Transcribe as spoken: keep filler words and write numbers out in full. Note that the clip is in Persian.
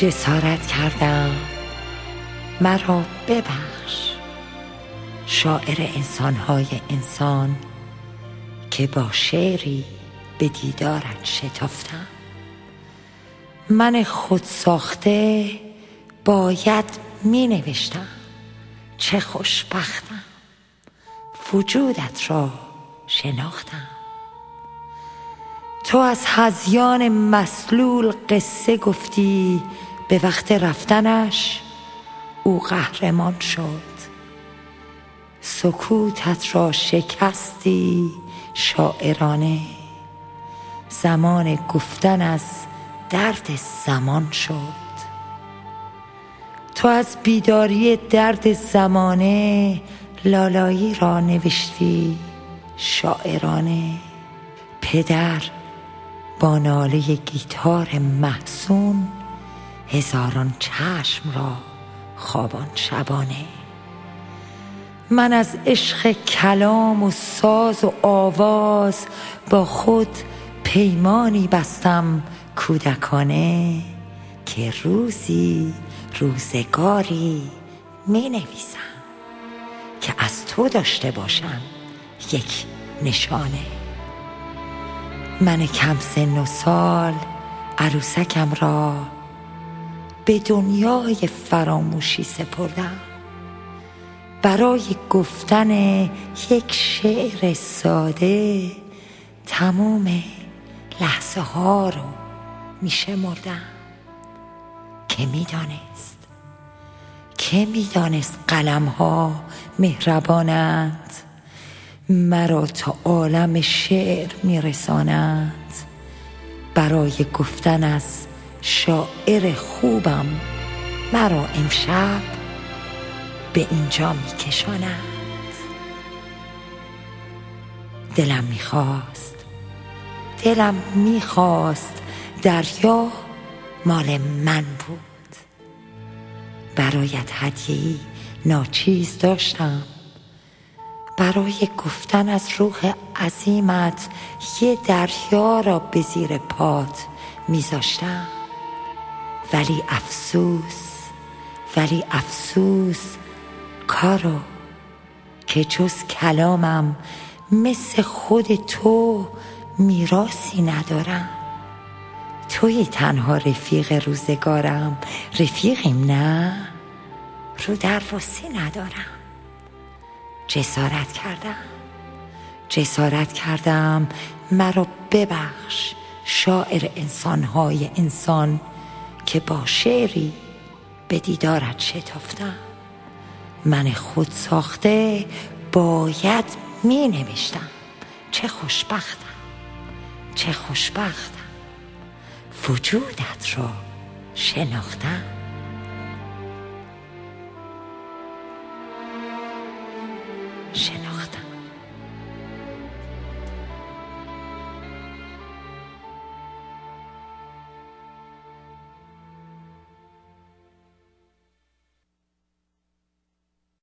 جسارت کردم مرا ببخش، شاعر انسانهای انسان که با شعری به دیدارت شتافتم. من خود ساخته باید می نوشتم، چه خوشبختم وجودت را شناختم. تو از هذیان مسلول قصه گفتی، به وقت رفتنش او قهرمان شد. سکوتت را شکستی شاعرانه، زمان گفتن از درد زمان شد. تو از بیداری درد زمانه لالایی را نوشتی شاعرانه. پدر با ناله گیتار محزون هزاران چشم را خوابان شبانه. من از عشق کلام و ساز و آواز با خود پیمانی بستم کودکانه، که روزی روزگاری می نویسم که از تو داشته باشم یک نشانه. من کم سن و سال عروسکم را به دنیای فراموشی سپردم، برای گفتن یک شعر ساده تمام لحظه ها رو می شمردم. که می دانست که می دانست قلم ها مهربانند، مرا تا عالم شعر می رسانند. برای گفتن از شاعر خوبم مرا امشب به اینجا می کشانند. دلم می خواست دلم می خواست دریا مال من بود. برایت هدیه‌ای ناچیز داشتم، برای گفتن از روح عظیمت یه دریا را به زیر پات میذاشتم. ولی افسوس ولی افسوس کارو که جز کلامم مثل خود تو میراثی ندارم. توی تنها رفیق روزگارم، رفیقیم نه؟ رو در راسی ندارم. جسارت کردم جسارت کردم مرا ببخش، شاعر انسانهای انسان که با شعری به دیدارت شتافتم. من خود ساخته باید می نوشتم، چه خوشبختم چه خوشبختم وجودت را شناختم.